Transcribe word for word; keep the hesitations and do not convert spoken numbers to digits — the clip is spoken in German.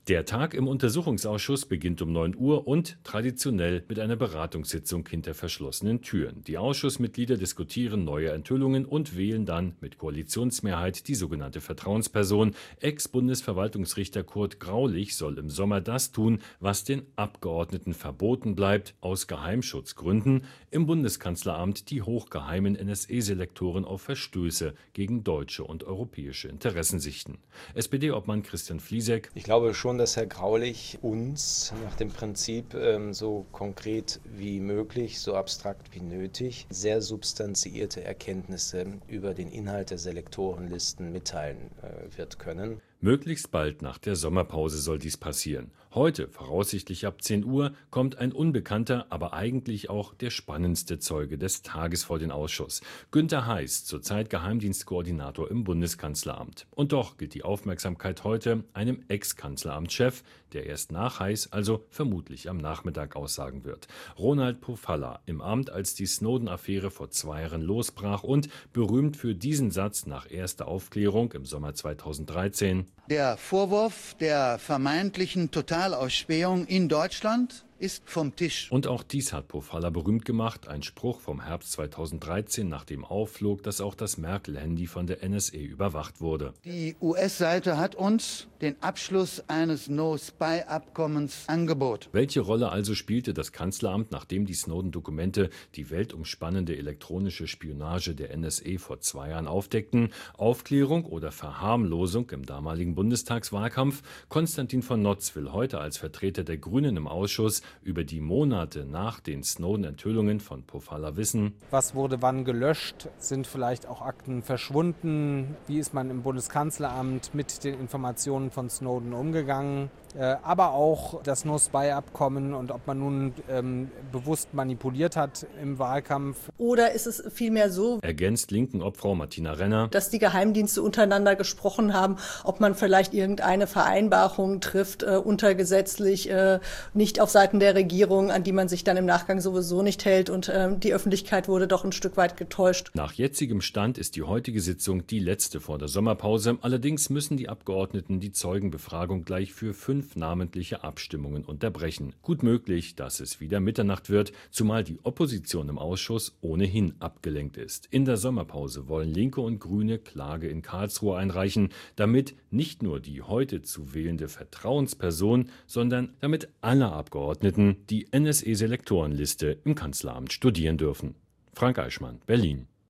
Der Tag im Untersuchungsausschuss beginnt um neun Uhr und traditionell mit einer Beratungssitzung hinter verschlossenen Türen. Die Ausschussmitglieder diskutieren neue Enthüllungen und wählen dann mit Koalitionsmehrheit die sogenannte Vertrauensperson. Ex-Bundesverwaltungsrichter Kurt Graulich soll im Sommer das tun, was den Abgeordneten verboten bleibt, aus Geheimschutzgründen im Bundeskanzleramt die hochgeheimen N S A-Selektoren auf Verstöße gegen deutsche und europäische Interessen sichten. S P D-Obmann Christian Flieseck: Ich glaube schon, dass Herr Graulich uns nach dem Prinzip ähm, so konkret wie möglich, so abstrakt wie nötig, sehr substanziierte Erkenntnisse über den Inhalt der Selektorenlisten mitteilen äh, wird können. Möglichst bald nach der Sommerpause soll dies passieren. Heute, voraussichtlich ab zehn Uhr, kommt ein unbekannter, aber eigentlich auch der spannendste Zeuge des Tages vor den Ausschuss. Günther Heiß, zurzeit Geheimdienstkoordinator im Bundeskanzleramt. Und doch gilt die Aufmerksamkeit heute einem Ex-Kanzleramtschef, der erst nach Heiß, also vermutlich am Nachmittag, aussagen wird. Ronald Pofalla, im Amt, als die Snowden-Affäre vor zwei Jahren losbrach und berühmt für diesen Satz nach erster Aufklärung im Sommer zweitausenddreizehn: Der Vorwurf der vermeintlichen Totalausspähung in Deutschland ist vom Tisch. Und auch dies hat Pofalla berühmt gemacht, ein Spruch vom Herbst zweitausenddreizehn, nachdem aufflog, dass auch das Merkel-Handy von der N S A überwacht wurde. Die U S-Seite hat uns den Abschluss eines No-Spy-Abkommens angeboten. Welche Rolle also spielte das Kanzleramt, nachdem die Snowden-Dokumente die weltumspannende elektronische Spionage der N S A vor zwei Jahren aufdeckten? Aufklärung oder Verharmlosung im damaligen Bundestagswahlkampf? Konstantin von Notz will heute als Vertreter der Grünen im Ausschuss über die Monate nach den Snowden-Enthüllungen von Pofalla wissen. Was wurde wann gelöscht? Sind vielleicht auch Akten verschwunden? Wie ist man im Bundeskanzleramt mit den Informationen von Snowden umgegangen? Äh, aber auch das No-Spy-Abkommen und ob man nun ähm, bewusst manipuliert hat im Wahlkampf. Oder ist es vielmehr so, Ergänzt linken Obfrau Martina Renner, dass die Geheimdienste untereinander gesprochen haben, ob man vielleicht irgendeine Vereinbarung trifft, äh, untergesetzlich, äh, nicht auf Seiten der Regierung, an die man sich dann im Nachgang sowieso nicht hält, und äh, die Öffentlichkeit wurde doch ein Stück weit getäuscht. Nach jetzigem Stand ist die heutige Sitzung die letzte vor der Sommerpause. Allerdings müssen die Abgeordneten die Zeugenbefragung gleich für fünf namentliche Abstimmungen unterbrechen. Gut möglich, dass es wieder Mitternacht wird, zumal die Opposition im Ausschuss ohnehin abgelenkt ist. In der Sommerpause wollen Linke und Grüne Klage in Karlsruhe einreichen, damit nicht nur die heute zu wählende Vertrauensperson, sondern damit alle Abgeordneten die N S A-Selektorenliste im Kanzleramt studieren dürfen. Frank Eichmann, Berlin.